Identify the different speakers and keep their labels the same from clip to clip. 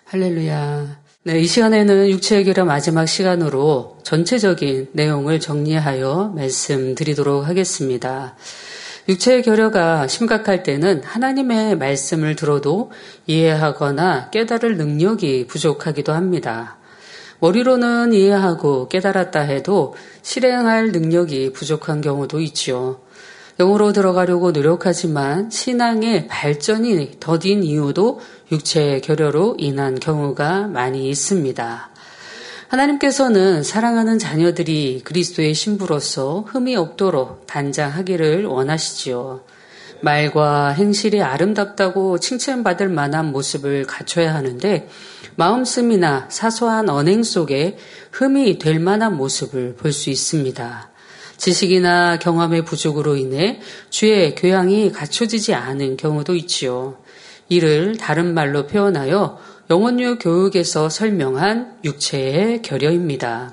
Speaker 1: 할렐루야. 네, 이 시간에는 육체의 결여 마지막 시간으로 전체적인 내용을 정리하여 말씀드리도록 하겠습니다. 육체의 결여가 심각할 때는 하나님의 말씀을 들어도 이해하거나 깨달을 능력이 부족하기도 합니다. 머리로는 이해하고 깨달았다 해도 실행할 능력이 부족한 경우도 있지요. 영으로 들어가려고 노력하지만 신앙의 발전이 더딘 이유도 육체의 결여로 인한 경우가 많이 있습니다. 하나님께서는 사랑하는 자녀들이 그리스도의 신부로서 흠이 없도록 단장하기를 원하시지요. 말과 행실이 아름답다고 칭찬받을 만한 모습을 갖춰야 하는데 마음씀이나 사소한 언행 속에 흠이 될 만한 모습을 볼 수 있습니다. 지식이나 경험의 부족으로 인해 주의 교양이 갖춰지지 않은 경우도 있지요. 이를 다른 말로 표현하여 영혼유 교육에서 설명한 육체의 결여입니다.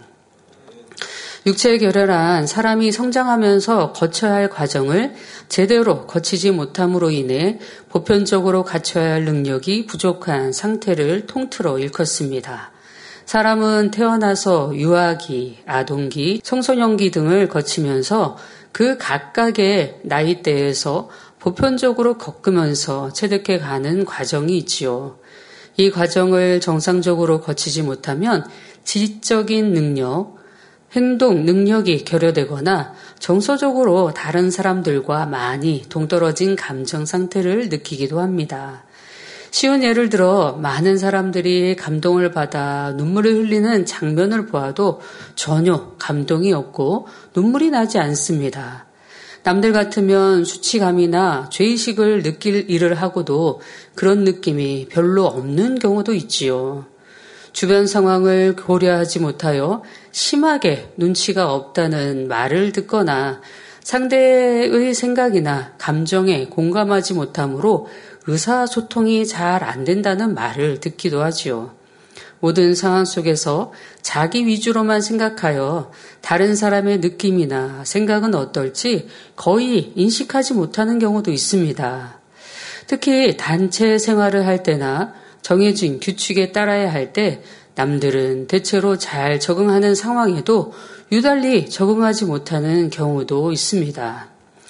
Speaker 1: 육체의 결여란 사람이 성장하면서 거쳐야 할 과정을 제대로 거치지 못함으로 인해 보편적으로 갖춰야 할 능력이 부족한 상태를 통틀어 일컫습니다. 사람은 태어나서 유아기, 아동기, 청소년기 등을 거치면서 그 각각의 나이대에서 보편적으로 겪으면서 체득해 가는 과정이 있지요. 이 과정을 정상적으로 거치지 못하면 지적인 능력, 행동 능력이 결여되거나 정서적으로 다른 사람들과 많이 동떨어진 감정 상태를 느끼기도 합니다. 쉬운 예를 들어 많은 사람들이 감동을 받아 눈물을 흘리는 장면을 보아도 전혀 감동이 없고 눈물이 나지 않습니다. 남들 같으면 수치감이나 죄의식을 느낄 일을 하고도 그런 느낌이 별로 없는 경우도 있지요. 주변 상황을 고려하지 못하여 심하게 눈치가 없다는 말을 듣거나 상대의 생각이나 감정에 공감하지 못함으로 의사소통이 잘 안 된다는 말을 듣기도 하지요. 모든 상황 속에서 자기 위주로만 생각하여 다른 사람의 느낌이나 생각은 어떨지 거의 인식하지 못하는 경우도 있습니다. 특히 단체 생활을 할 때나 정해진 규칙에 따라야 할 때 남들은 대체로 잘 적응하는 상황에도 유달리 적응하지 못하는 경우도 있습니다.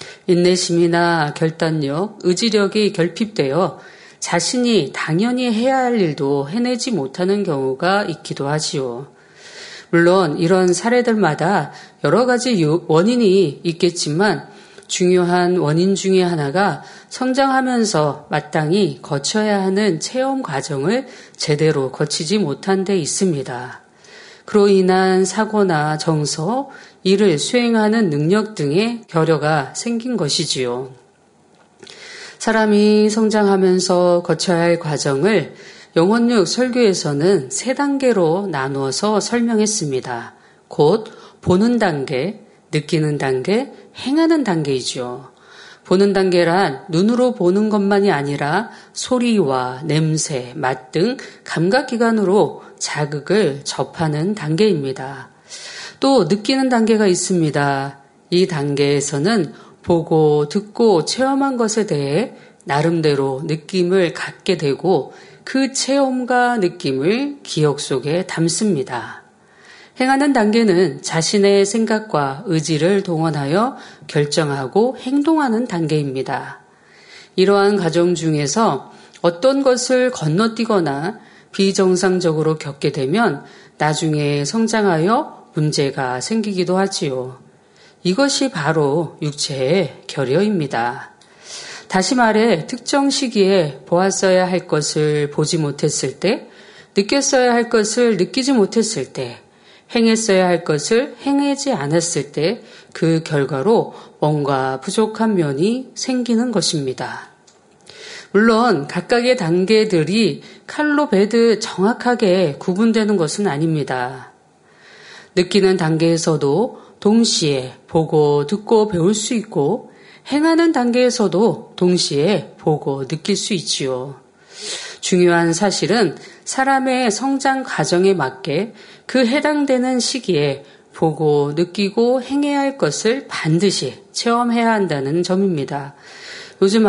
Speaker 1: 인내심이나 결단력, 의지력이 결핍되어 자신이 당연히 해야 할 일도 해내지 못하는 경우가 있기도 하지요. 물론 이런 사례들마다 여러 가지 원인이 있겠지만 중요한 원인 중에 하나가 성장하면서 마땅히 거쳐야 하는 체험 과정을 제대로 거치지 못한 데 있습니다. 그로 인한 사고나 정서, 일을 수행하는 능력 등의 결여가 생긴 것이지요. 사람이 성장하면서 거쳐야 할 과정을 영혼육 설교에서는 3단계로 나누어서 설명했습니다. 곧 보는 단계, 느끼는 단계, 행하는 단계이죠. 보는 단계란 눈으로 보는 것만이 아니라 소리와 냄새, 맛 등 감각기관으로 자극을 접하는 단계입니다. 또 느끼는 단계가 있습니다. 이 단계에서는 보고 듣고 체험한 것에 대해 나름대로 느낌을 갖게 되고 그 체험과 느낌을 기억 속에 담습니다. 행하는 단계는 자신의 생각과 의지를 동원하여 결정하고 행동하는 단계입니다. 이러한 과정 중에서 어떤 것을 건너뛰거나 비정상적으로 겪게 되면 나중에 성장하여 문제가 생기기도 하지요. 이것이 바로 육체의 결여입니다. 다시 말해 특정 시기에 보았어야 할 것을 보지 못했을 때, 느꼈어야 할 것을 느끼지 못했을 때, 행했어야 할 것을 행하지 않았을 때 그 결과로 뭔가 부족한 면이 생기는 것입니다. 물론 각각의 단계들이 칼로 베듯 정확하게 구분되는 것은 아닙니다. 느끼는 단계에서도 동시에 보고 듣고 배울 수 있고 행하는 단계에서도 동시에 보고 느낄 수 있지요. 중요한 사실은 사람의 성장 과정에 맞게 그 해당되는 시기에 보고 느끼고 행해야 할 것을 반드시 체험해야 한다는 점입니다. 요즘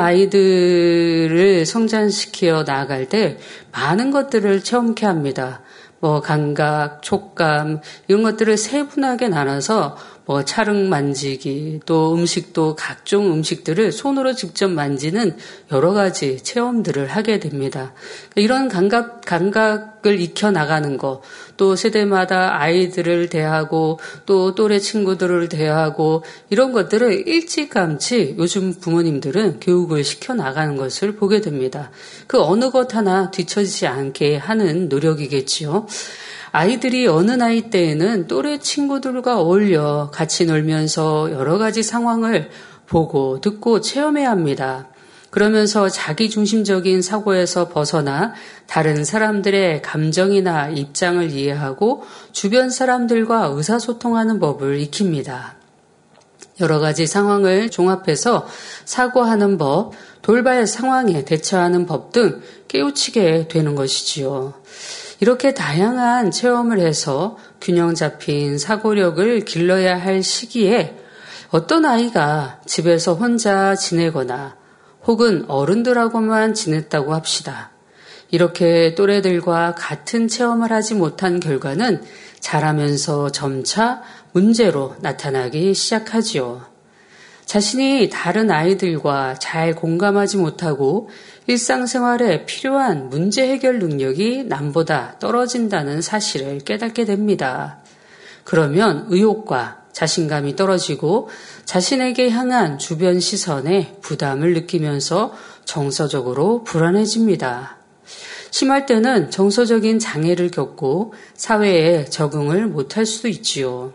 Speaker 1: 아이들을 성장시켜 나아갈 때 많은 것들을 체험케 합니다. 감각, 촉감 이런 것들을 세분하게 나눠서 찰흙 만지기, 또 음식도 각종 음식들을 손으로 직접 만지는 여러 가지 체험들을 하게 됩니다. 이런 감각을 익혀 나가는 것, 또 세대마다 아이들을 대하고 또 또래 친구들을 대하고 이런 것들을 일찌감치 요즘 부모님들은 교육을 시켜 나가는 것을 보게 됩니다. 그 어느 것 하나 뒤처지지 않게 하는 노력이겠지요. 아이들이 어느 나이 때에는 또래 친구들과 어울려 같이 놀면서 여러 가지 상황을 보고 듣고 체험해야 합니다. 그러면서 자기중심적인 사고에서 벗어나 다른 사람들의 감정이나 입장을 이해하고 주변 사람들과 의사소통하는 법을 익힙니다. 여러 가지 상황을 종합해서 사고하는 법, 돌발 상황에 대처하는 법 등 깨우치게 되는 것이지요. 이렇게 다양한 체험을 해서 균형 잡힌 사고력을 길러야 할 시기에 어떤 아이가 집에서 혼자 지내거나 혹은 어른들하고만 지냈다고 합시다. 이렇게 또래들과 같은 체험을 하지 못한 결과는 자라면서 점차 문제로 나타나기 시작하지요. 자신이 다른 아이들과 잘 공감하지 못하고 일상생활에 필요한 문제 해결 능력이 남보다 떨어진다는 사실을 깨닫게 됩니다. 그러면 의욕과 자신감이 떨어지고 자신에게 향한 주변 시선에 부담을 느끼면서 정서적으로 불안해집니다. 심할 때는 정서적인 장애를 겪고 사회에 적응을 못할 수도 있지요.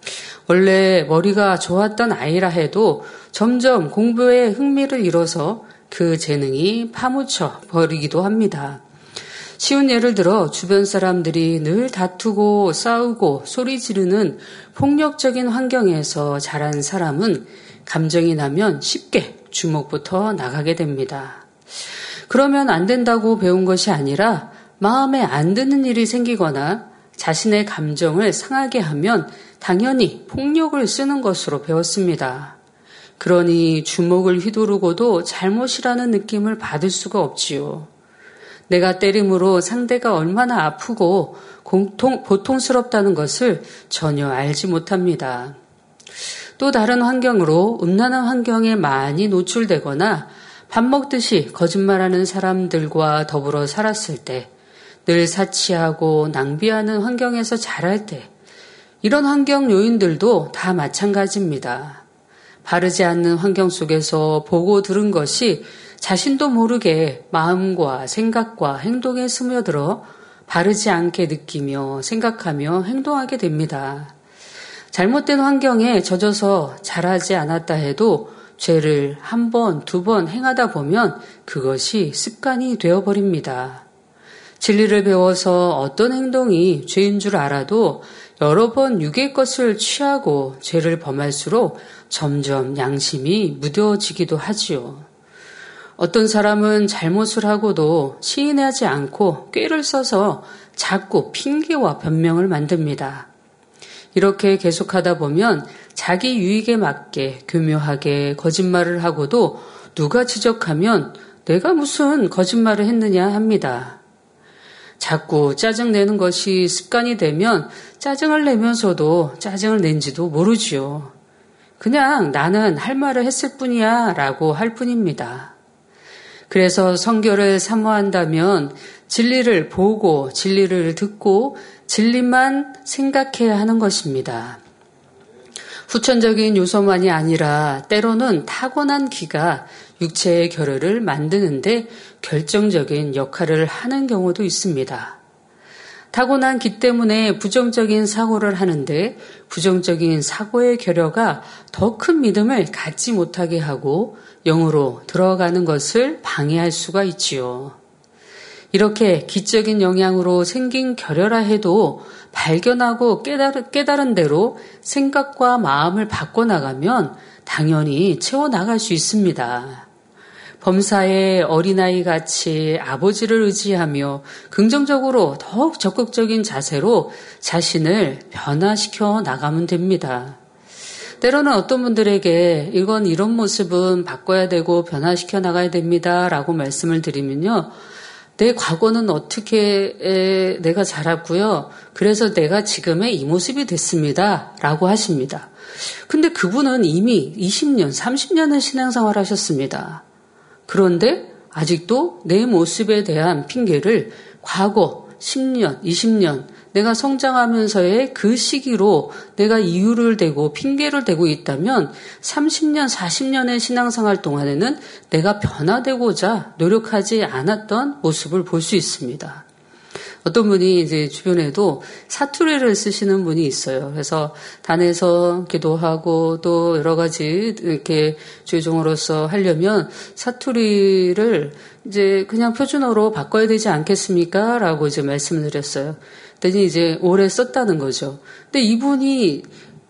Speaker 1: 원래 머리가 좋았던 아이라 해도 점점 공부에 흥미를 잃어서 그 재능이 파묻혀 버리기도 합니다. 쉬운 예를 들어 주변 사람들이 늘 다투고 싸우고 소리 지르는 폭력적인 환경에서 자란 사람은 감정이 나면 쉽게 주먹부터 나가게 됩니다. 그러면 안 된다고 배운 것이 아니라 마음에 안 드는 일이 생기거나 자신의 감정을 상하게 하면 당연히 폭력을 쓰는 것으로 배웠습니다. 그러니 주먹을 휘두르고도 잘못이라는 느낌을 받을 수가 없지요. 내가 때림으로 상대가 얼마나 아프고 고통스럽다는 것을 전혀 알지 못합니다. 또 다른 환경으로 음란한 환경에 많이 노출되거나 밥 먹듯이 거짓말하는 사람들과 더불어 살았을 때, 늘 사치하고 낭비하는 환경에서 자랄 때, 이런 환경 요인들도 다 마찬가지입니다. 바르지 않는 환경 속에서 보고 들은 것이 자신도 모르게 마음과 생각과 행동에 스며들어 바르지 않게 느끼며 생각하며 행동하게 됩니다. 잘못된 환경에 젖어서 자라지 않았다 해도 죄를 한 번, 두 번 행하다 보면 그것이 습관이 되어버립니다. 진리를 배워서 어떤 행동이 죄인 줄 알아도 여러 번 육의 것을 취하고 죄를 범할수록 점점 양심이 무뎌지기도 하지요. 어떤 사람은 잘못을 하고도 시인하지 않고 꾀를 써서 자꾸 핑계와 변명을 만듭니다. 이렇게 계속하다 보면 자기 유익에 맞게 교묘하게 거짓말을 하고도 누가 지적하면 내가 무슨 거짓말을 했느냐 합니다. 자꾸 짜증내는 것이 습관이 되면 짜증을 내면서도 짜증을 낸지도 모르지요. 그냥 나는 할 말을 했을 뿐이야 라고 할 뿐입니다. 그래서 성결을 사모한다면 진리를 보고 진리를 듣고 진리만 생각해야 하는 것입니다. 후천적인 요소만이 아니라 때로는 타고난 기가 육체의 결혈을 만드는데 결정적인 역할을 하는 경우도 있습니다. 타고난 기 때문에 부정적인 사고를 하는데 부정적인 사고의 결여가 더 큰 믿음을 갖지 못하게 하고 영으로 들어가는 것을 방해할 수가 있지요. 이렇게 기적인 영향으로 생긴 결여라 해도 발견하고 깨달은 대로 생각과 마음을 바꿔나가면 당연히 채워나갈 수 있습니다. 범사의 어린아이같이 아버지를 의지하며 긍정적으로 더욱 적극적인 자세로 자신을 변화시켜 나가면 됩니다. 때로는 어떤 분들에게 이건 이런 모습은 바꿔야 되고 변화시켜 나가야 됩니다. 라고 말씀을 드리면요. 내 과거는 어떻게 내가 자랐고요. 그래서 내가 지금의 이 모습이 됐습니다. 라고 하십니다. 근데 그분은 이미 20년, 30년을 신앙생활 하셨습니다. 그런데 아직도 내 모습에 대한 핑계를 과거 10년, 20년 내가 성장하면서의 그 시기로 내가 이유를 대고 핑계를 대고 있다면 30년, 40년의 신앙생활 동안에는 내가 변화되고자 노력하지 않았던 모습을 볼 수 있습니다. 어떤 분이 이제 주변에도 사투리를 쓰시는 분이 있어요. 그래서 단에서 기도하고 또 여러 가지 이렇게 주종으로서 하려면 사투리를 이제 그냥 표준어로 바꿔야 되지 않겠습니까? 라고 이제 말씀을 드렸어요. 그랬더니 이제 오래 썼다는 거죠. 근데 이분이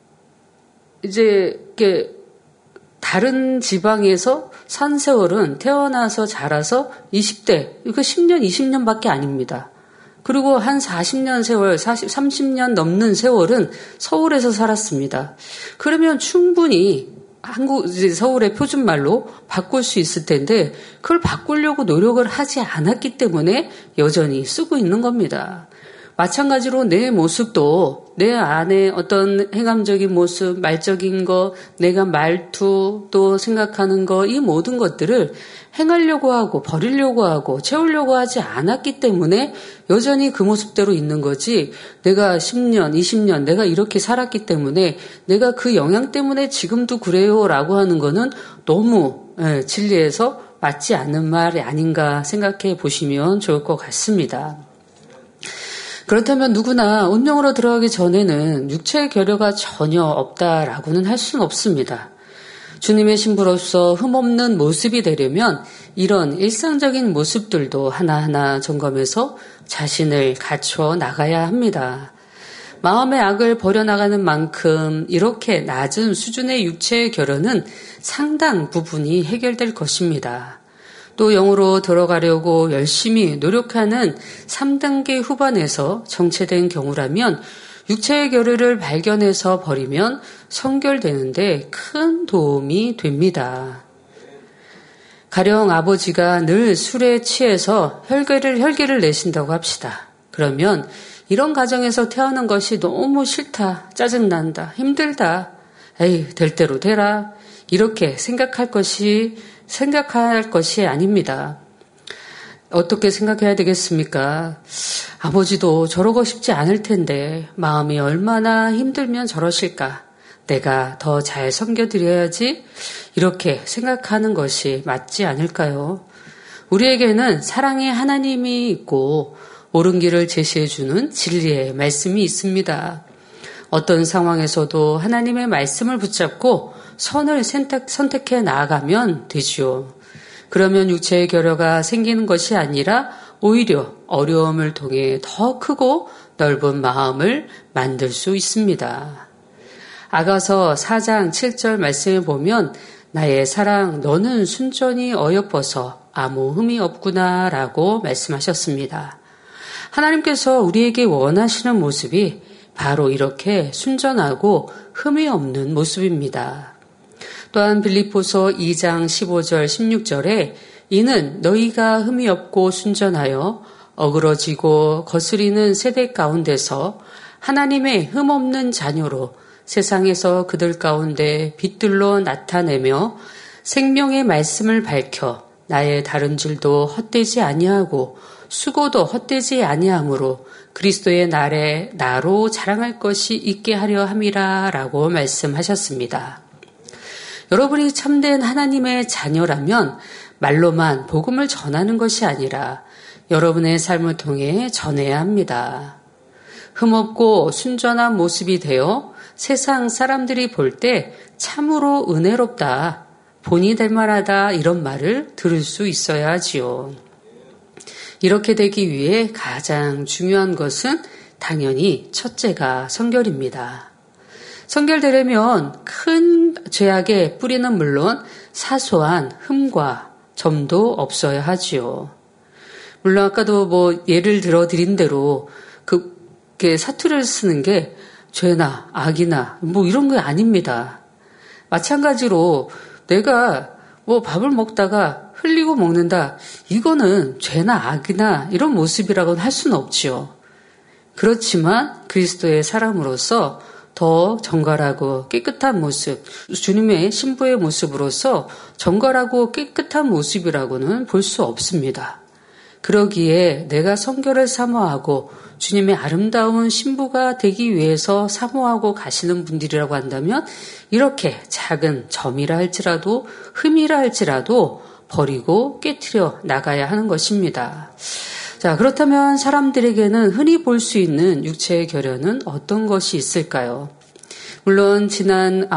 Speaker 1: 이제 이렇게 다른 지방에서 산 세월은 태어나서 자라서 20대, 이거 10년, 20년밖에 아닙니다. 그리고 한 40년 세월, 30년 넘는 세월은 서울에서 살았습니다. 그러면 충분히 서울의 표준말로 바꿀 수 있을 텐데 그걸 바꾸려고 노력을 하지 않았기 때문에 여전히 쓰고 있는 겁니다. 마찬가지로 내 모습도 내 안에 어떤 행함적인 모습, 말적인 거, 내가 말투, 또 생각하는 거, 이 모든 것들을 행하려고 하고 버리려고 하고 채우려고 하지 않았기 때문에 여전히 그 모습대로 있는 거지, 내가 10년, 20년 내가 이렇게 살았기 때문에 내가 그 영향 때문에 지금도 그래요 라고 하는 거는 너무 진리에서 맞지 않는 말이 아닌가 생각해 보시면 좋을 것 같습니다. 그렇다면 누구나 운명으로 들어가기 전에는 육체의 결여가 전혀 없다라고는 할 수는 없습니다. 주님의 신부로서 흠없는 모습이 되려면 이런 일상적인 모습들도 하나하나 점검해서 자신을 갖춰 나가야 합니다. 마음의 악을 버려나가는 만큼 이렇게 낮은 수준의 육체의 결여는 상당 부분이 해결될 것입니다. 또 영으로 들어가려고 열심히 노력하는 3단계 후반에서 정체된 경우라면 육체의 결여를 발견해서 버리면 성결되는데 큰 도움이 됩니다. 가령 아버지가 늘 술에 취해서 혈기를 내신다고 합시다. 그러면 이런 가정에서 태어난 것이 너무 싫다, 짜증난다, 힘들다, 에이 될 대로 되라, 이렇게 생각할 것이 아닙니다. 어떻게 생각해야 되겠습니까? 아버지도 저러고 싶지 않을 텐데 마음이 얼마나 힘들면 저러실까? 내가 더 잘 섬겨드려야지, 이렇게 생각하는 것이 맞지 않을까요? 우리에게는 사랑의 하나님이 있고 옳은 길을 제시해주는 진리의 말씀이 있습니다. 어떤 상황에서도 하나님의 말씀을 붙잡고 선을 선택해 나아가면 되지요. 그러면 육체의 결여가 생기는 것이 아니라 오히려 어려움을 통해 더 크고 넓은 마음을 만들 수 있습니다. 아가서 4장 7절 말씀에 보면 나의 사랑 너는 순전히 어여뻐서 아무 흠이 없구나 라고 말씀하셨습니다. 하나님께서 우리에게 원하시는 모습이 바로 이렇게 순전하고 흠이 없는 모습입니다. 또한 빌립보서 2장 15절 16절에 이는 너희가 흠이 없고 순전하여 어그러지고 거스리는 세대 가운데서 하나님의 흠없는 자녀로 세상에서 그들 가운데 빛들로 나타내며 생명의 말씀을 밝혀 나의 다름질도 헛되지 아니하고 수고도 헛되지 아니하므로 그리스도의 날에 나로 자랑할 것이 있게 하려 함이라 라고 말씀하셨습니다. 여러분이 참된 하나님의 자녀라면 말로만 복음을 전하는 것이 아니라 여러분의 삶을 통해 전해야 합니다. 흠없고 순전한 모습이 되어 세상 사람들이 볼 때 참으로 은혜롭다, 본이 될 만하다, 이런 말을 들을 수 있어야 하지요. 이렇게 되기 위해 가장 중요한 것은 당연히 첫째가 성결입니다. 성결되려면 큰 죄악의 뿌리는 물론 사소한 흠과 점도 없어야 하지요. 물론 아까도 예를 들어 드린 대로 사투리를 쓰는 게 죄나 악이나 이런 게 아닙니다. 마찬가지로 내가 뭐 밥을 먹다가 흘리고 먹는다. 이거는 죄나 악이나 이런 모습이라고는 할 수는 없지요. 그렇지만 그리스도의 사람으로서 더 정갈하고 깨끗한 모습, 주님의 신부의 모습으로서 정갈하고 깨끗한 모습이라고는 볼 수 없습니다. 그러기에 내가 성결을 사모하고 주님의 아름다운 신부가 되기 위해서 사모하고 가시는 분들이라고 한다면 이렇게 작은 점이라 할지라도 흠이라 할지라도 버리고 깨트려 나가야 하는 것입니다. 자, 그렇다면 사람들에게는 흔히 볼 수 있는 육체의 결연은 어떤 것이 있을까요? 물론 지난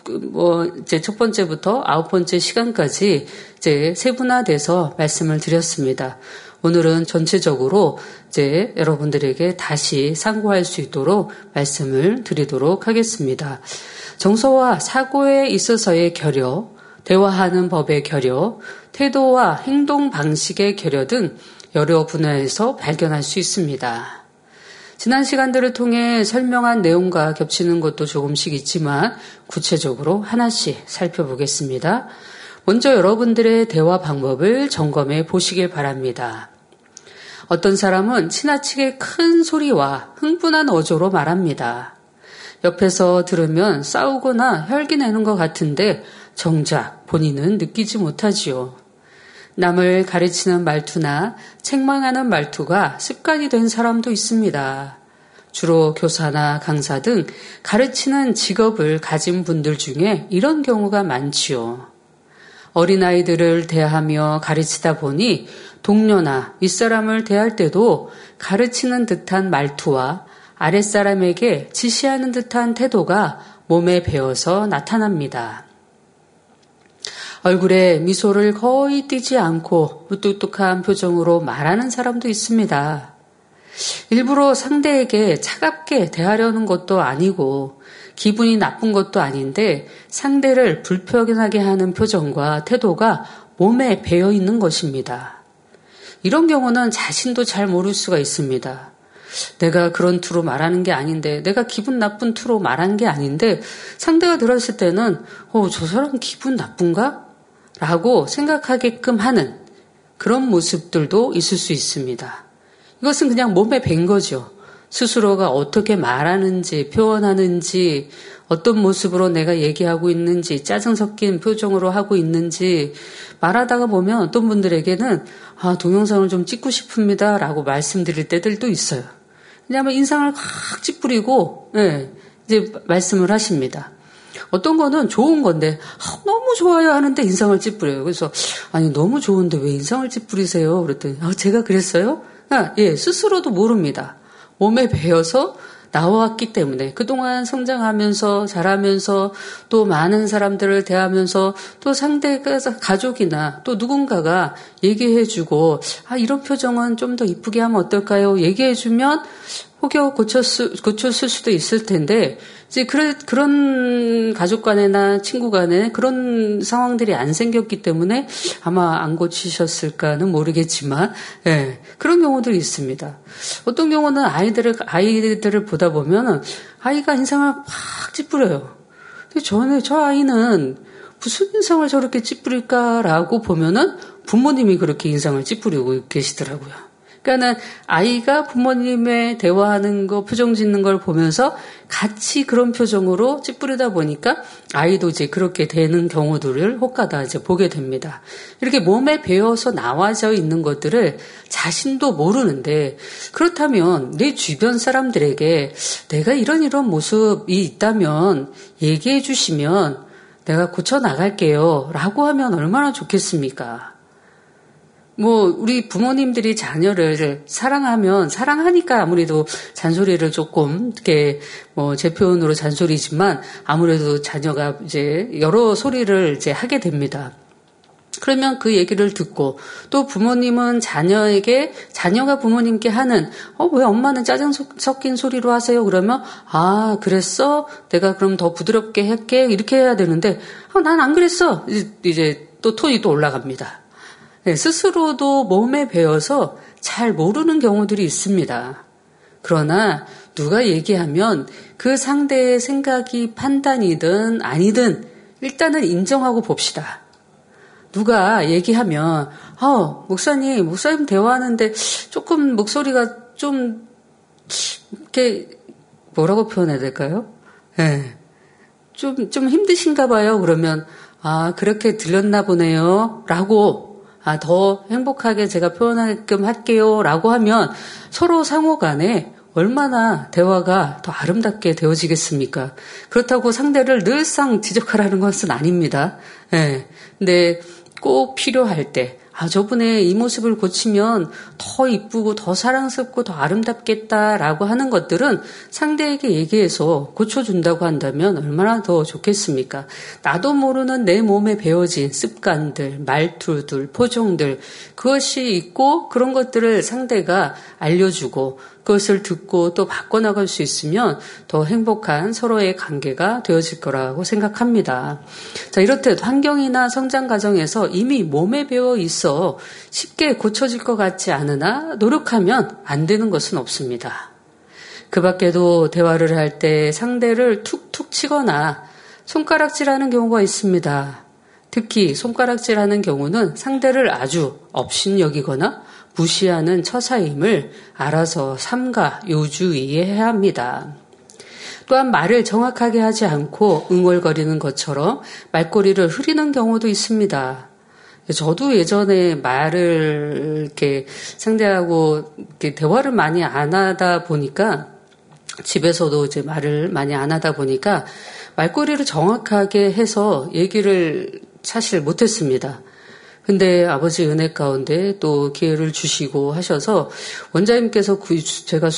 Speaker 1: 이제 첫 번째부터 9번째 시간까지 이제 세분화돼서 말씀을 드렸습니다. 오늘은 전체적으로 이제 여러분들에게 다시 상고할 수 있도록 말씀을 드리도록 하겠습니다. 정서와 사고에 있어서의 결여, 대화하는 법의 결여, 태도와 행동 방식의 결여 등 여러 분야에서 발견할 수 있습니다. 지난 시간들을 통해 설명한 내용과 겹치는 것도 조금씩 있지만 구체적으로 하나씩 살펴보겠습니다. 먼저 여러분들의 대화 방법을 점검해 보시길 바랍니다. 어떤 사람은 지나치게 큰 소리와 흥분한 어조로 말합니다. 옆에서 들으면 싸우거나 혈기 내는 것 같은데 정작 본인은 느끼지 못하지요. 남을 가르치는 말투나 책망하는 말투가 습관이 된 사람도 있습니다. 주로 교사나 강사 등 가르치는 직업을 가진 분들 중에 이런 경우가 많지요. 어린아이들을 대하며 가르치다 보니 동료나 윗사람을 대할 때도 가르치는 듯한 말투와 아랫사람에게 지시하는 듯한 태도가 몸에 배어서 나타납니다. 얼굴에 미소를 거의 띠지 않고 무뚝뚝한 표정으로 말하는 사람도 있습니다. 일부러 상대에게 차갑게 대하려는 것도 아니고 기분이 나쁜 것도 아닌데 상대를 불편하게 하는 표정과 태도가 몸에 배어 있는 것입니다. 이런 경우는 자신도 잘 모를 수가 있습니다. 내가 그런 투로 말하는 게 아닌데, 내가 기분 나쁜 투로 말한 게 아닌데 상대가 들었을 때는 저 사람 기분 나쁜가? 라고 생각하게끔 하는 그런 모습들도 있을 수 있습니다. 이것은 그냥 몸에 밴 거죠. 스스로가 어떻게 말하는지, 표현하는지, 어떤 모습으로 내가 얘기하고 있는지, 짜증 섞인 표정으로 하고 있는지 말하다가 보면 어떤 분들에게는 동영상을 좀 찍고 싶습니다 라고 말씀드릴 때들도 있어요. 왜냐하면 인상을 확 찌푸리고 이제 말씀을 하십니다. 어떤 거는 좋은 건데 너무 좋아요 하는데 인상을 찌푸려요. 그래서 아니 너무 좋은데 왜 인상을 찌푸리세요? 그랬더니 제가 그랬어요? 스스로도 모릅니다. 몸에 배어서 나왔기 때문에 그동안 성장하면서 자라면서 또 많은 사람들을 대하면서 또 상대가 가족이나 또 누군가가 얘기해주고 이런 표정은 좀 더 이쁘게 하면 어떨까요? 얘기해주면 혹여 고쳤을 수도 있을 텐데 이제 그런 가족 간에나 친구 간에 그런 상황들이 안 생겼기 때문에 아마 안 고치셨을까는 모르겠지만 그런 경우들이 있습니다. 어떤 경우는 아이들을 보다 보면은 아이가 인상을 확 찌푸려요. 근데 저 아이는 무슨 인상을 저렇게 찌푸릴까라고 보면은 부모님이 그렇게 인상을 찌푸리고 계시더라고요. 그러니까는 아이가 부모님의 대화하는 거, 표정 짓는 걸 보면서 같이 그런 표정으로 찌푸리다 보니까 아이도 이제 그렇게 되는 경우들을 혹가다 이제 보게 됩니다. 이렇게 몸에 배어서 나와져 있는 것들을 자신도 모르는데 그렇다면 내 주변 사람들에게 내가 이런 모습이 있다면 얘기해 주시면 내가 고쳐 나갈게요 라고 하면 얼마나 좋겠습니까? 우리 부모님들이 자녀를 사랑하니까 아무래도 잔소리를 조금, 이렇게, 제 표현으로 잔소리지만 아무래도 자녀가 이제 여러 소리를 이제 하게 됩니다. 그러면 그 얘기를 듣고 또 부모님은 자녀가 부모님께 하는, 왜 엄마는 짜증 섞인 소리로 하세요? 그러면, 그랬어? 내가 그럼 더 부드럽게 할게? 이렇게 해야 되는데, 난 안 그랬어! 이제 또 톤이 또 올라갑니다. 스스로도 몸에 배어서 잘 모르는 경우들이 있습니다. 그러나 누가 얘기하면 그 상대의 생각이 판단이든 아니든 일단은 인정하고 봅시다. 누가 얘기하면 목사님 대화하는데 조금 목소리가 좀 이렇게 뭐라고 표현해야 될까요? 네. 좀 힘드신가 봐요. 그러면 그렇게 들렸나 보네요. 라고 더 행복하게 제가 표현하게끔 할게요. 라고 하면 서로 상호 간에 얼마나 대화가 더 아름답게 되어지겠습니까? 그렇다고 상대를 늘상 지적하라는 것은 아닙니다. 네. 근데 꼭 필요할 때 저분의 이 모습을 고치면 더 이쁘고 더 사랑스럽고 더 아름답겠다라고 하는 것들은 상대에게 얘기해서 고쳐준다고 한다면 얼마나 더 좋겠습니까? 나도 모르는 내 몸에 배어진 습관들, 말투들, 표정들 그것이 있고 그런 것들을 상대가 알려주고 그것을 듣고 또 바꿔나갈 수 있으면 더 행복한 서로의 관계가 되어질 거라고 생각합니다. 자, 이렇듯 환경이나 성장 과정에서 이미 몸에 배어 있어 쉽게 고쳐질 것 같지 않으나 노력하면 안 되는 것은 없습니다. 그 밖에도 대화를 할 때 상대를 툭툭 치거나 손가락질하는 경우가 있습니다. 특히 손가락질하는 경우는 상대를 아주 업신여기거나 무시하는 처사임을 알아서 삼가 요주의해야 합니다. 또한 말을 정확하게 하지 않고 응얼거리는 것처럼 말꼬리를 흐리는 경우도 있습니다. 저도 예전에 말을 이렇게 상대하고 이렇게 대화를 많이 안 하다 보니까 집에서도 이제 말을 많이 안 하다 보니까 말꼬리를 정확하게 해서 얘기를 사실 못했습니다. 근데 아버지 은혜 가운데 또 기회를 주시고 하셔서 원장님께서 제가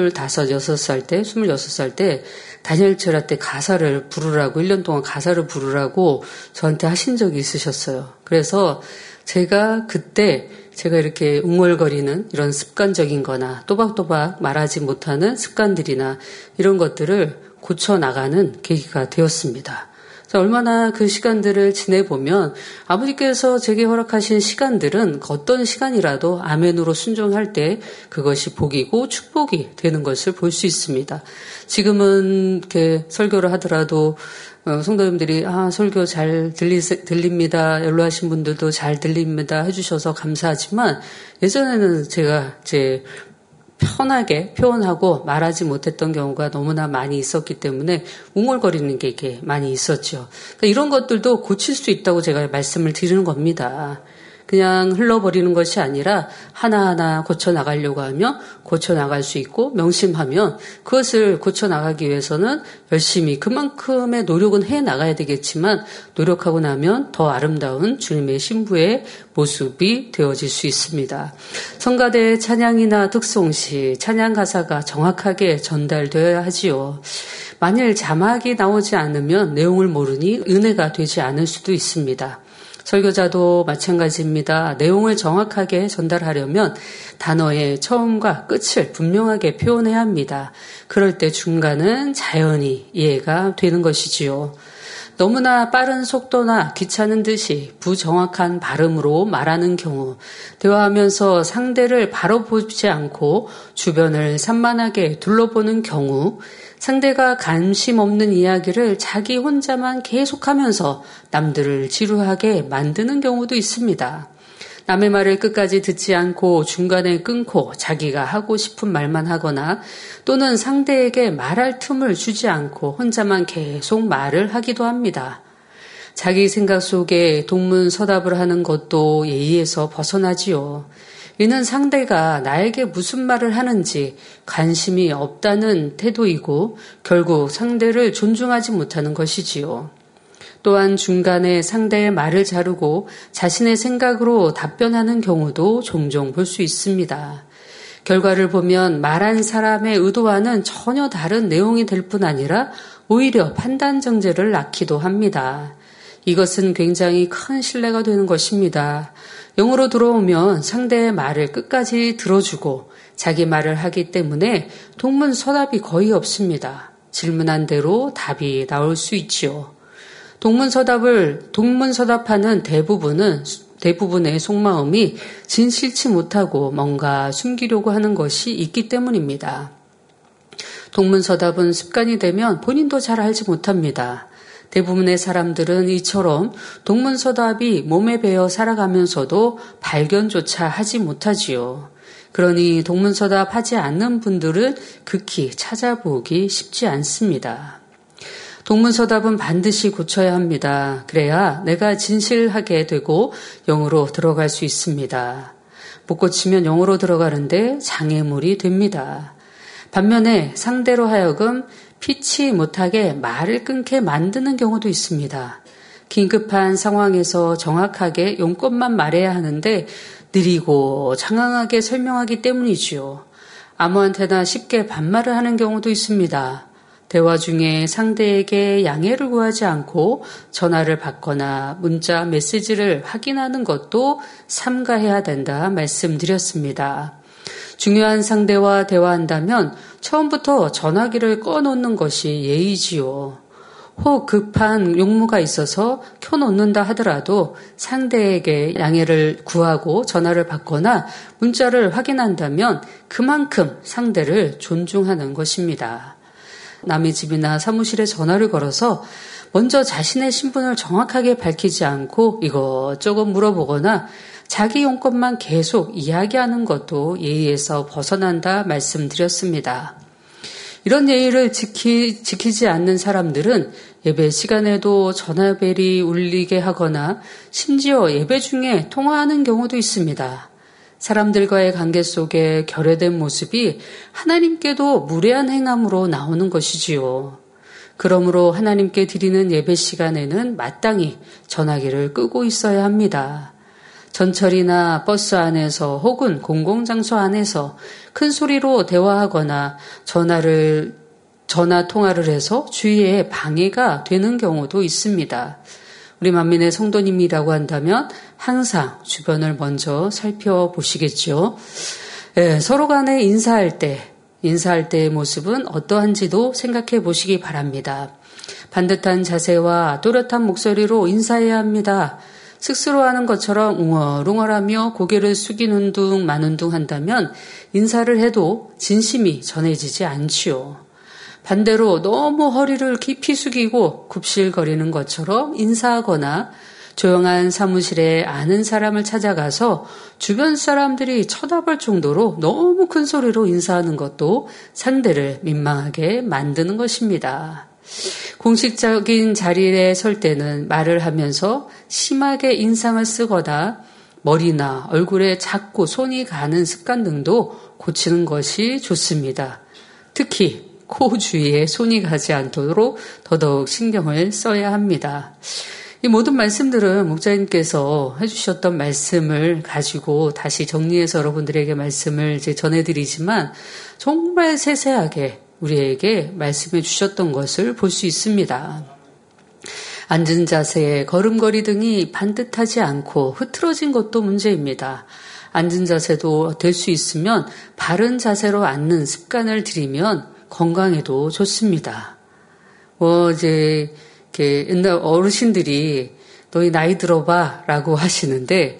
Speaker 1: 26살 때 다니엘 철야 때 가사를 부르라고 1년 동안 가사를 부르라고 저한테 하신 적이 있으셨어요. 그래서 제가 그때 제가 이렇게 웅얼거리는 이런 습관적인 거나 또박또박 말하지 못하는 습관들이나 이런 것들을 고쳐나가는 계기가 되었습니다. 얼마나 그 시간들을 지내보면 아버지께서 제게 허락하신 시간들은 어떤 시간이라도 아멘으로 순종할 때 그것이 복이고 축복이 되는 것을 볼 수 있습니다. 지금은 이렇게 설교를 하더라도 성도님들이 설교 잘 들립니다. 연로하신 분들도 잘 들립니다. 해주셔서 감사하지만 예전에는 제가 이제 편하게 표현하고 말하지 못했던 경우가 너무나 많이 있었기 때문에 웅얼거리는 게 이게 많이 있었죠. 그러니까 이런 것들도 고칠 수 있다고 제가 말씀을 드리는 겁니다. 그냥 흘러버리는 것이 아니라 하나하나 고쳐나가려고 하면 고쳐나갈 수 있고 명심하면 그것을 고쳐나가기 위해서는 열심히 그만큼의 노력은 해나가야 되겠지만 노력하고 나면 더 아름다운 주님의 신부의 모습이 되어질 수 있습니다. 성가대의 찬양이나 특송시, 찬양 가사가 정확하게 전달되어야 하지요. 만일 자막이 나오지 않으면 내용을 모르니 은혜가 되지 않을 수도 있습니다. 설교자도 마찬가지입니다. 내용을 정확하게 전달하려면 단어의 처음과 끝을 분명하게 표현해야 합니다. 그럴 때 중간은 자연히 이해가 되는 것이지요. 너무나 빠른 속도나 귀찮은 듯이 부정확한 발음으로 말하는 경우, 대화하면서 상대를 바로 보지 않고 주변을 산만하게 둘러보는 경우, 상대가 관심 없는 이야기를 자기 혼자만 계속하면서 남들을 지루하게 만드는 경우도 있습니다. 남의 말을 끝까지 듣지 않고 중간에 끊고 자기가 하고 싶은 말만 하거나 또는 상대에게 말할 틈을 주지 않고 혼자만 계속 말을 하기도 합니다. 자기 생각 속에 동문서답을 하는 것도 예의에서 벗어나지요. 이는 상대가 나에게 무슨 말을 하는지 관심이 없다는 태도이고 결국 상대를 존중하지 못하는 것이지요. 또한 중간에 상대의 말을 자르고 자신의 생각으로 답변하는 경우도 종종 볼 수 있습니다. 결과를 보면 말한 사람의 의도와는 전혀 다른 내용이 될 뿐 아니라 오히려 판단 정제를 낳기도 합니다. 이것은 굉장히 큰 신뢰가 되는 것입니다. 영으로 들어오면 상대의 말을 끝까지 들어주고 자기 말을 하기 때문에 동문서답이 거의 없습니다. 질문한 대로 답이 나올 수 있지요. 동문서답하는 대부분의 속마음이 진실치 못하고 뭔가 숨기려고 하는 것이 있기 때문입니다. 동문서답은 습관이 되면 본인도 잘 알지 못합니다. 대부분의 사람들은 이처럼 동문서답이 몸에 배어 살아가면서도 발견조차 하지 못하지요. 그러니 동문서답 하지 않는 분들은 극히 찾아보기 쉽지 않습니다. 동문서답은 반드시 고쳐야 합니다. 그래야 내가 진실하게 되고 영으로 들어갈 수 있습니다. 못 고치면 영으로 들어가는데 장애물이 됩니다. 반면에 상대로 하여금 피치 못하게 말을 끊게 만드는 경우도 있습니다. 긴급한 상황에서 정확하게 용건만 말해야 하는데 느리고 장황하게 설명하기 때문이지요. 아무한테나 쉽게 반말을 하는 경우도 있습니다. 대화 중에 상대에게 양해를 구하지 않고 전화를 받거나 문자 메시지를 확인하는 것도 삼가해야 된다 말씀드렸습니다. 중요한 상대와 대화한다면 처음부터 전화기를 꺼놓는 것이 예의지요. 혹 급한 용무가 있어서 켜놓는다 하더라도 상대에게 양해를 구하고 전화를 받거나 문자를 확인한다면 그만큼 상대를 존중하는 것입니다. 남의 집이나 사무실에 전화를 걸어서 먼저 자신의 신분을 정확하게 밝히지 않고 이것저것 물어보거나 자기 용건만 계속 이야기하는 것도 예의에서 벗어난다 말씀드렸습니다. 이런 예의를 지키지 않는 사람들은 예배 시간에도 전화벨이 울리게 하거나 심지어 예배 중에 통화하는 경우도 있습니다. 사람들과의 관계 속에 결여된 모습이 하나님께도 무례한 행함으로 나오는 것이지요. 그러므로 하나님께 드리는 예배 시간에는 마땅히 전화기를 끄고 있어야 합니다. 전철이나 버스 안에서 혹은 공공장소 안에서 큰 소리로 대화하거나 전화 통화를 해서 주위에 방해가 되는 경우도 있습니다. 우리 만민의 성도님이라고 한다면 항상 주변을 먼저 살펴보시겠죠. 서로 간에 인사할 때의 모습은 어떠한지도 생각해 보시기 바랍니다. 반듯한 자세와 또렷한 목소리로 인사해야 합니다. 스스로하는 것처럼 웅얼웅얼하며 고개를 숙이는 둥 마는 둥 한다면 인사를 해도 진심이 전해지지 않지요. 반대로 너무 허리를 깊이 숙이고 굽실거리는 것처럼 인사하거나 조용한 사무실에 아는 사람을 찾아가서 주변 사람들이 쳐다볼 정도로 너무 큰 소리로 인사하는 것도 상대를 민망하게 만드는 것입니다. 공식적인 자리에 설 때는 말을 하면서 심하게 인상을 쓰거나 머리나 얼굴에 자꾸 손이 가는 습관 등도 고치는 것이 좋습니다. 특히 코 주위에 손이 가지 않도록 더더욱 신경을 써야 합니다. 이 모든 말씀들은 목사님께서 해주셨던 말씀을 가지고 다시 정리해서 여러분들에게 말씀을 이제 전해드리지만 정말 세세하게 우리에게 말씀해 주셨던 것을 볼 수 있습니다. 앉은 자세, 걸음걸이 등이 반듯하지 않고 흐트러진 것도 문제입니다. 앉은 자세도 될 수 있으면 바른 자세로 앉는 습관을 들이면 건강에도 좋습니다. 이제 이렇게 옛날 어르신들이 너희 나이 들어봐 라고 하시는데,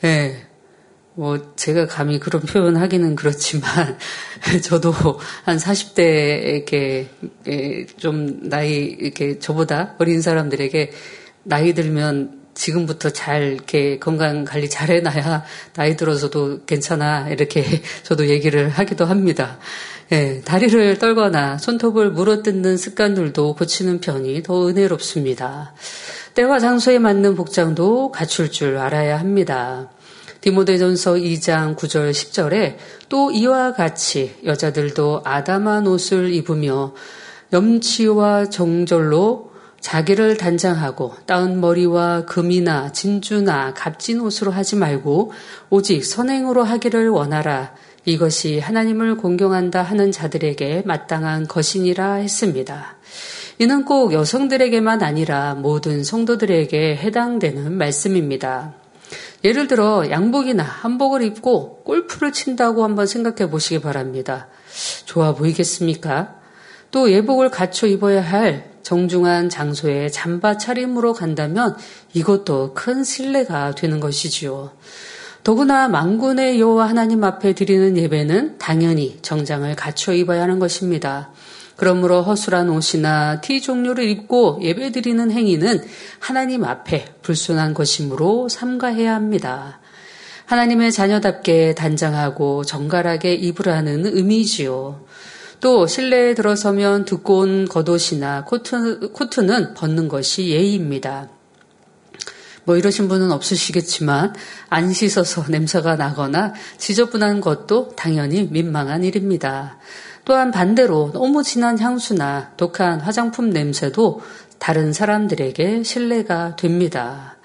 Speaker 1: 제가 감히 그런 표현 하기는 그렇지만, 저도 한 40대, 좀 나이, 저보다 어린 사람들에게 나이 들면 지금부터 잘 이렇게 건강 관리 잘 해놔야 나이 들어서도 괜찮아. 이렇게 저도 얘기를 하기도 합니다. 다리를 떨거나 손톱을 물어뜯는 습관들도 고치는 편이 더 은혜롭습니다. 때와 장소에 맞는 복장도 갖출 줄 알아야 합니다. 디모데전서 2장 9절 10절에 또 이와 같이 여자들도 아담한 옷을 입으며 염치와 정절로 자기를 단장하고 따은 머리와 금이나 진주나 값진 옷으로 하지 말고 오직 선행으로 하기를 원하라. 이것이 하나님을 공경한다 하는 자들에게 마땅한 것이니라 했습니다. 이는 꼭 여성들에게만 아니라 모든 성도들에게 해당되는 말씀입니다. 예를 들어 양복이나 한복을 입고 골프를 친다고 한번 생각해 보시기 바랍니다. 좋아 보이겠습니까? 또 예복을 갖춰 입어야 할 정중한 장소에 잠바 차림으로 간다면 이것도 큰 신뢰가 되는 것이지요. 더구나 만군의 여호와 하나님 앞에 드리는 예배는 당연히 정장을 갖춰 입어야 하는 것입니다. 그러므로 허술한 옷이나 티 종류를 입고 예배드리는 행위는 하나님 앞에 불순한 것이므로 삼가해야 합니다. 하나님의 자녀답게 단장하고 정갈하게 입으라는 의미지요. 또 실내에 들어서면 두꺼운 겉옷이나 코트는 벗는 것이 예의입니다. 이러신 분은 없으시겠지만 안 씻어서 냄새가 나거나 지저분한 것도 당연히 민망한 일입니다. 또한 반대로 너무 진한 향수나 독한 화장품 냄새도 다른 사람들에게 신뢰가 됩니다.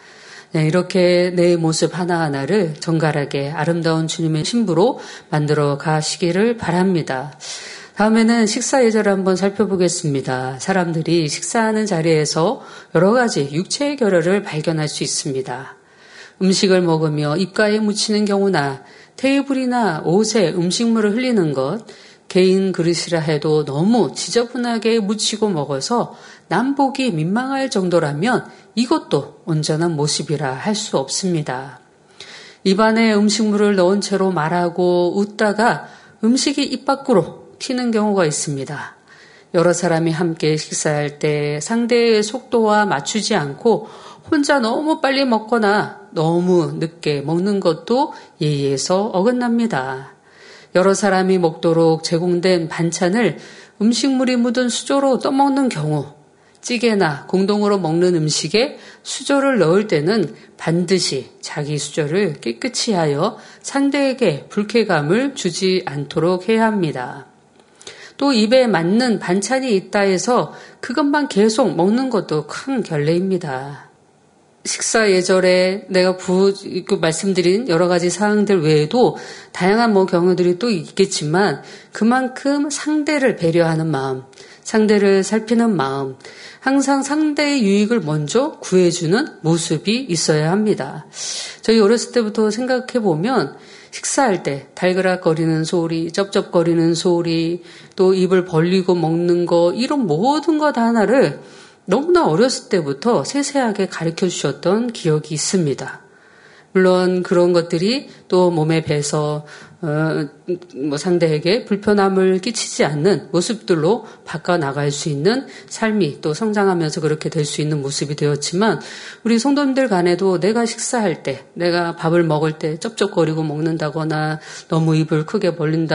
Speaker 1: 이렇게 내 모습 하나하나를 정갈하게 아름다운 주님의 신부로 만들어 가시기를 바랍니다. 다음에는 식사 예절을 한번 살펴보겠습니다. 사람들이 식사하는 자리에서 여러 가지 육체의 결여를 발견할 수 있습니다. 음식을 먹으며 입가에 묻히는 경우나 테이블이나 옷에 음식물을 흘리는 것, 개인 그릇이라 해도 너무 지저분하게 묻히고 먹어서 남보기 민망할 정도라면 이것도 온전한 모습이라 할 수 없습니다. 입안에 음식물을 넣은 채로 말하고 웃다가 음식이 입 밖으로 튀는 경우가 있습니다. 여러 사람이 함께 식사할 때 상대의 속도와 맞추지 않고 혼자 너무 빨리 먹거나 너무 늦게 먹는 것도 예의에서 어긋납니다. 여러 사람이 먹도록 제공된 반찬을 음식물이 묻은 수저로 떠먹는 경우, 찌개나 공동으로 먹는 음식에 수저를 넣을 때는 반드시 자기 수저를 깨끗이 하여 상대에게 불쾌감을 주지 않도록 해야 합니다. 또 입에 맞는 반찬이 있다 해서 그것만 계속 먹는 것도 큰 결례입니다. 식사 예절에 내가 말씀드린 여러 가지 사항들 외에도 다양한 경우들이 또 있겠지만 그만큼 상대를 배려하는 마음, 상대를 살피는 마음, 항상 상대의 유익을 먼저 구해주는 모습이 있어야 합니다. 저희 어렸을 때부터 생각해보면 식사할 때 달그락거리는 소리, 쩝쩝거리는 소리, 또 입을 벌리고 먹는 거 이런 모든 것 하나를 너무나 어렸을 때부터 세세하게 가르쳐 주셨던 기억이 있습니다. 물론 그런 것들이 또 몸에 배서 상대에게 불편함을 끼치지 않는 모습들로 바꿔나갈 수 있는 삶이 또 성장하면서 그렇게 될 수 있는 모습이 되었지만 우리 성도님들 간에도 내가 식사할 때, 내가 밥을 먹을 때 쩝쩝거리고 먹는다거나 너무 입을 크게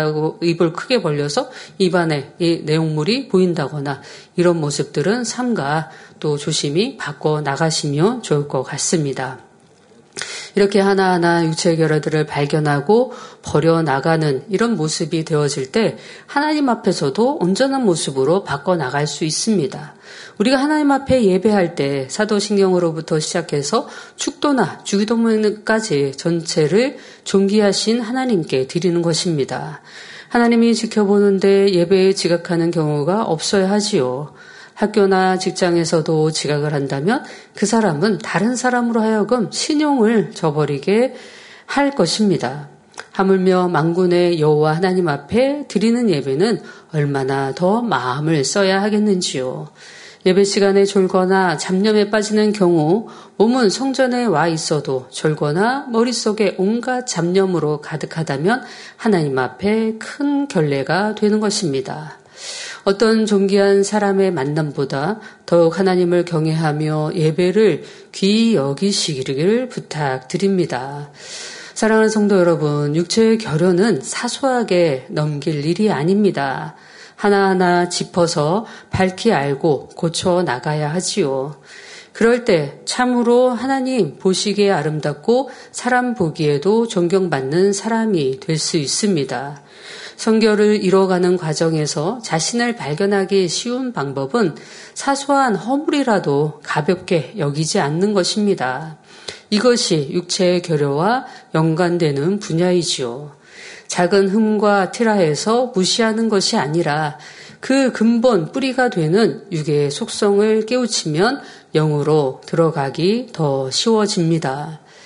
Speaker 1: 벌려서 입안에 이 내용물이 보인다거나 이런 모습들은 삼가 또 조심히 바꿔나가시면 좋을 것 같습니다. 이렇게 하나하나 육체의 결여들을 발견하고 버려나가는 이런 모습이 되어질 때 하나님 앞에서도 온전한 모습으로 바꿔나갈 수 있습니다. 우리가 하나님 앞에 예배할 때 사도신경으로부터 시작해서 축도나 주기도문까지 전체를 존귀하신 하나님께 드리는 것입니다. 하나님이 지켜보는데 예배에 지각하는 경우가 없어야 하지요. 학교나 직장에서도 지각을 한다면 그 사람은 다른 사람으로 하여금 신용을 저버리게 할 것입니다. 하물며 만군의 여호와 하나님 앞에 드리는 예배는 얼마나 더 마음을 써야 하겠는지요. 예배 시간에 졸거나 잡념에 빠지는 경우 몸은 성전에 와 있어도 졸거나 머릿속에 온갖 잡념으로 가득하다면 하나님 앞에 큰 결례가 되는 것입니다. 어떤 존귀한 사람의 만남보다 더욱 하나님을 경외하며 예배를 귀히 여기시기를 부탁드립니다. 사랑하는 성도 여러분, 육체의 결여는 사소하게 넘길 일이 아닙니다. 하나하나 짚어서 밝히 알고 고쳐 나가야 하지요. 그럴 때 참으로 하나님 보시기에 아름답고 사람 보기에도 존경받는 사람이 될 수 있습니다. 성결을 이뤄가는 과정에서 자신을 발견하기 쉬운 방법은 사소한 허물이라도 가볍게 여기지 않는 것입니다. 이것이 육체의 결여와 연관되는 분야이지요. 작은 흠과 티라에서 무시하는 것이 아니라 그 근본 뿌리가 되는 육의 속성을 깨우치면 영으로 들어가기 더 쉬워집니다.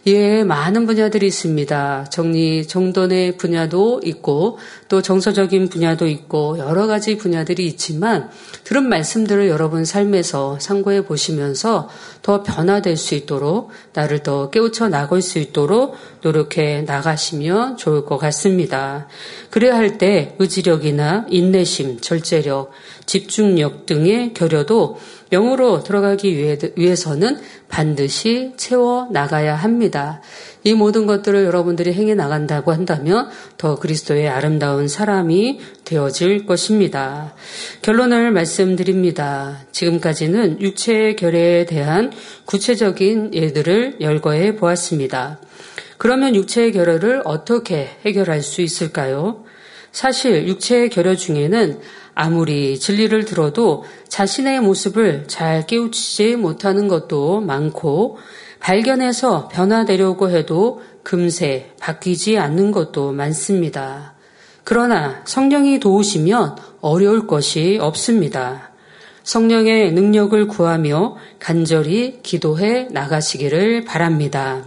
Speaker 1: 예, 많은 분야들이 있습니다. 정돈의 분야도 있고 또 정서적인 분야도 있고 여러 가지 분야들이 있지만 들은 말씀들을 여러분 삶에서 참고해 보시면서 더 변화될 수 있도록 나를 더 깨우쳐 나갈 수 있도록 노력해 나가시면 좋을 것 같습니다. 그래야 할 때 의지력이나 인내심, 절제력, 집중력 등의 결여도 영으로 들어가기 위해서는 반드시 채워 나가야 합니다. 이 모든 것들을 여러분들이 행해 나간다고 한다면 더 그리스도의 아름다운 사람이 되어질 것입니다. 결론을 말씀드립니다. 지금까지는 육체의 결여에 대한 구체적인 예들을 열거해 보았습니다. 그러면 육체의 결여를 어떻게 해결할 수 있을까요? 사실 육체의 결여 중에는 아무리 진리를 들어도 자신의 모습을 잘 깨우치지 못하는 것도 많고 발견해서 변화되려고 해도 금세 바뀌지 않는 것도 많습니다. 그러나 성령이 도우시면 어려울 것이 없습니다. 성령의 능력을 구하며 간절히 기도해 나가시기를 바랍니다.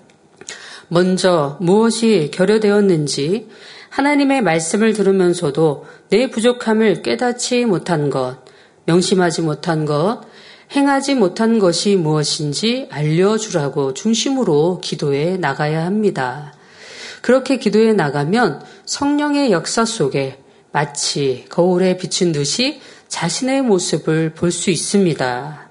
Speaker 1: 먼저 무엇이 결여되었는지 하나님의 말씀을 들으면서도 내 부족함을 깨닫지 못한 것, 명심하지 못한 것, 행하지 못한 것이 무엇인지 알려주라고 중심으로 기도해 나가야 합니다. 그렇게 기도해 나가면 성령의 역사 속에 마치 거울에 비친 듯이 자신의 모습을 볼 수 있습니다.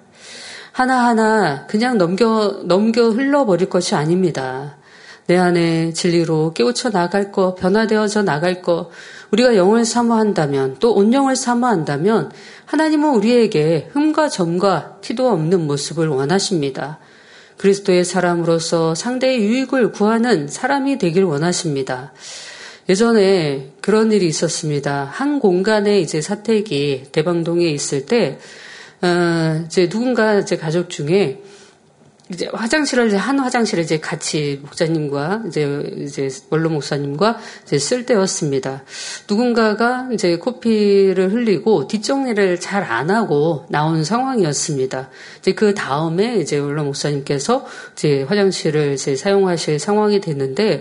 Speaker 1: 하나하나 그냥 넘겨 흘러버릴 것이 아닙니다. 내 안에 진리로 깨우쳐 나갈 것, 변화되어져 나갈 것, 우리가 영을 사모한다면 또 온영을 사모한다면 하나님은 우리에게 흠과 점과 티도 없는 모습을 원하십니다. 그리스도의 사람으로서 상대의 유익을 구하는 사람이 되길 원하십니다. 예전에 그런 일이 있었습니다. 한 공간에 이제 사택이 대방동에 있을 때, 이제 누군가 이제 가족 중에 이제 한 화장실을 이제 같이 목사님과 이제 원로 목사님과 이제 쓸 때였습니다. 누군가가 이제 코피를 흘리고 뒷정리를 잘 안 하고 나온 상황이었습니다. 이제 그 다음에 이제 원로 목사님께서 이제 화장실을 이제 사용하실 상황이 됐는데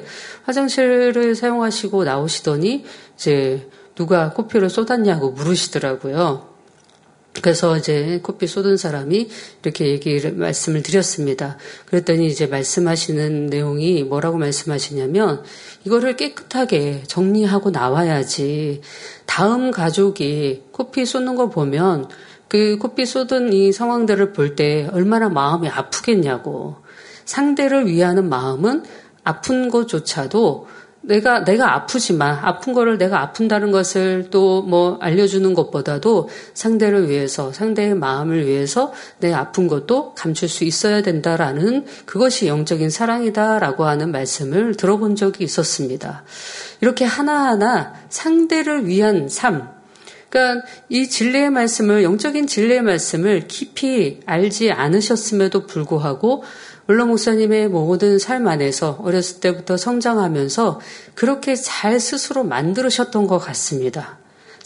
Speaker 1: 화장실을 사용하시고 나오시더니 이제 누가 코피를 쏟았냐고 물으시더라고요. 그래서 이제 코피 쏟은 사람이 이렇게 말씀을 드렸습니다. 그랬더니 이제 말씀하시는 내용이 뭐라고 말씀하시냐면 이거를 깨끗하게 정리하고 나와야지 다음 가족이 코피 쏟는 거 보면 그 코피 쏟은 이 상황들을 볼 때 얼마나 마음이 아프겠냐고. 상대를 위하는 마음은 아픈 것조차도 내가 아프지만 아픈 거를 내가 아픈다는 것을 또 뭐 알려주는 것보다도 상대를 위해서 상대의 마음을 위해서 내 아픈 것도 감출 수 있어야 된다라는 그것이 영적인 사랑이다라고 하는 말씀을 들어본 적이 있었습니다. 이렇게 하나하나 상대를 위한 삶, 그러니까 이 진리의 말씀을 영적인 진리의 말씀을 깊이 알지 않으셨음에도 불구하고 원로 목사님의 모든 삶 안에서 어렸을 때부터 성장하면서 그렇게 잘 스스로 만들으셨던 것 같습니다.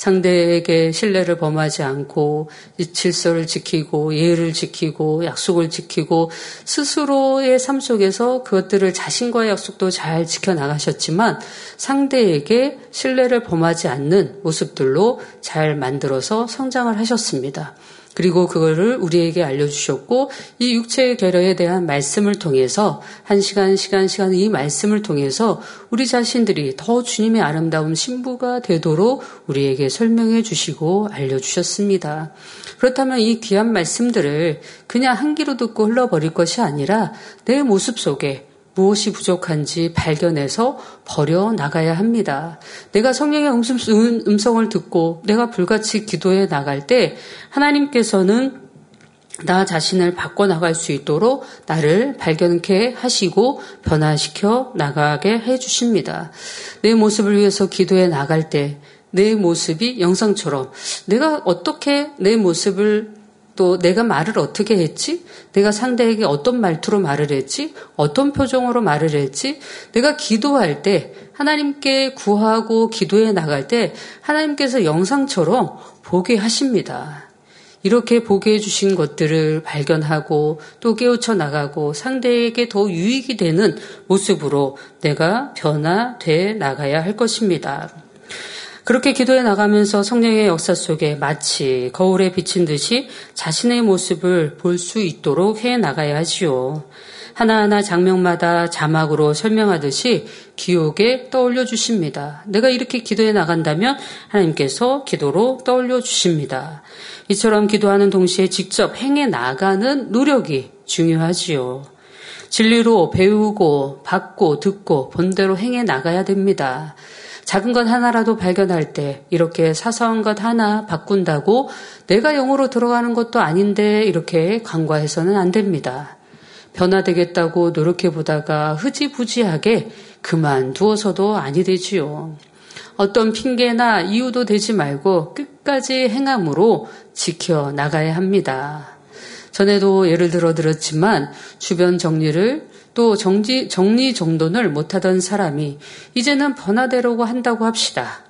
Speaker 1: 상대에게 신뢰를 범하지 않고 질서를 지키고 예의를 지키고 약속을 지키고 스스로의 삶 속에서 그것들을 자신과의 약속도 잘 지켜나가셨지만 상대에게 신뢰를 범하지 않는 모습들로 잘 만들어서 성장을 하셨습니다. 그리고 그거를 우리에게 알려주셨고 이 육체의 결여에 대한 말씀을 통해서 한 시간 이 말씀을 통해서 우리 자신들이 더 주님의 아름다운 신부가 되도록 우리에게 설명해 주시고 알려주셨습니다. 그렇다면 이 귀한 말씀들을 그냥 한 귀로 듣고 흘러버릴 것이 아니라 내 모습 속에 무엇이 부족한지 발견해서 버려나가야 합니다. 내가 성령의 음성을 듣고 내가 불같이 기도해 나갈 때 하나님께서는 나 자신을 바꿔나갈 수 있도록 나를 발견케 하시고 변화시켜 나가게 해주십니다. 내 모습을 위해서 기도해 나갈 때 내 모습이 영상처럼 내가 어떻게 내 모습을 또 내가 말을 어떻게 했지? 내가 상대에게 어떤 말투로 말을 했지? 어떤 표정으로 말을 했지? 내가 기도할 때 하나님께 구하고 기도해 나갈 때 하나님께서 영상처럼 보게 하십니다. 이렇게 보게 해주신 것들을 발견하고 또 깨우쳐 나가고 상대에게 더 유익이 되는 모습으로 내가 변화돼 나가야 할 것입니다. 그렇게 기도해 나가면서 성령의 역사 속에 마치 거울에 비친 듯이 자신의 모습을 볼 수 있도록 해 나가야 하지요. 하나하나 장면마다 자막으로 설명하듯이 기억에 떠올려 주십니다. 내가 이렇게 기도해 나간다면 하나님께서 기도로 떠올려 주십니다. 이처럼 기도하는 동시에 직접 행해 나가는 노력이 중요하지요. 진리로 배우고 받고 듣고 본대로 행해 나가야 됩니다. 작은 것 하나라도 발견할 때 이렇게 사소한 것 하나 바꾼다고 내가 영으로 들어가는 것도 아닌데 이렇게 간과해서는 안 됩니다. 변화되겠다고 노력해보다가 흐지부지하게 그만두어서도 아니 되지요. 어떤 핑계나 이유도 되지 말고 끝까지 행함으로 지켜나가야 합니다. 전에도 예를 들어 들었지만 주변 정리를 또 정리정돈을 못하던 사람이 이제는 변화되려고 한다고 합시다.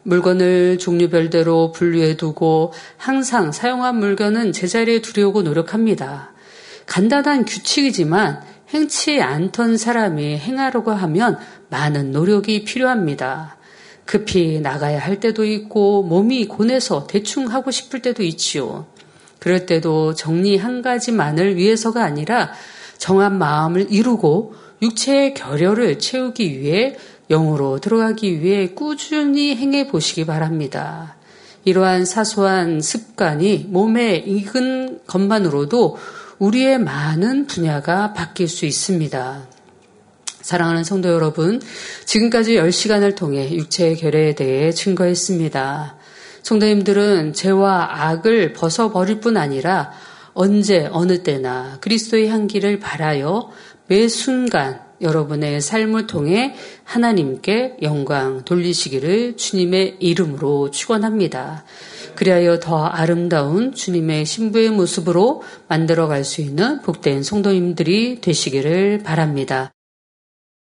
Speaker 1: 물건을 종류별대로 분류해두고 항상 사용한 물건은 제자리에 두려고 노력합니다. 간단한 규칙이지만 행치 않던 사람이 행하려고 하면 많은 노력이 필요합니다. 급히 나가야 할 때도 있고 몸이 고뇌서 대충 하고 싶을 때도 있지요. 그럴 때도 정리 한 가지만을 위해서가 아니라 정한 마음을 이루고 육체의 결여를 채우기 위해 영으로 들어가기 위해 꾸준히 행해 보시기 바랍니다. 이러한 사소한 습관이 몸에 익은 것만으로도 우리의 많은 분야가 바뀔 수 있습니다. 사랑하는 성도 여러분, 지금까지 10시간을 통해 육체의 결여에 대해 증거했습니다. 성도님들은 죄와 악을 벗어버릴 뿐 아니라 언제 어느 때나 그리스도의 향기를 바라여 매 순간 여러분의 삶을 통해 하나님께 영광 돌리시기를 주님의 이름으로 축원합니다. 그리하여 더 아름다운 주님의 신부의 모습으로 만들어갈 수 있는 복된 성도님들이 되시기를 바랍니다.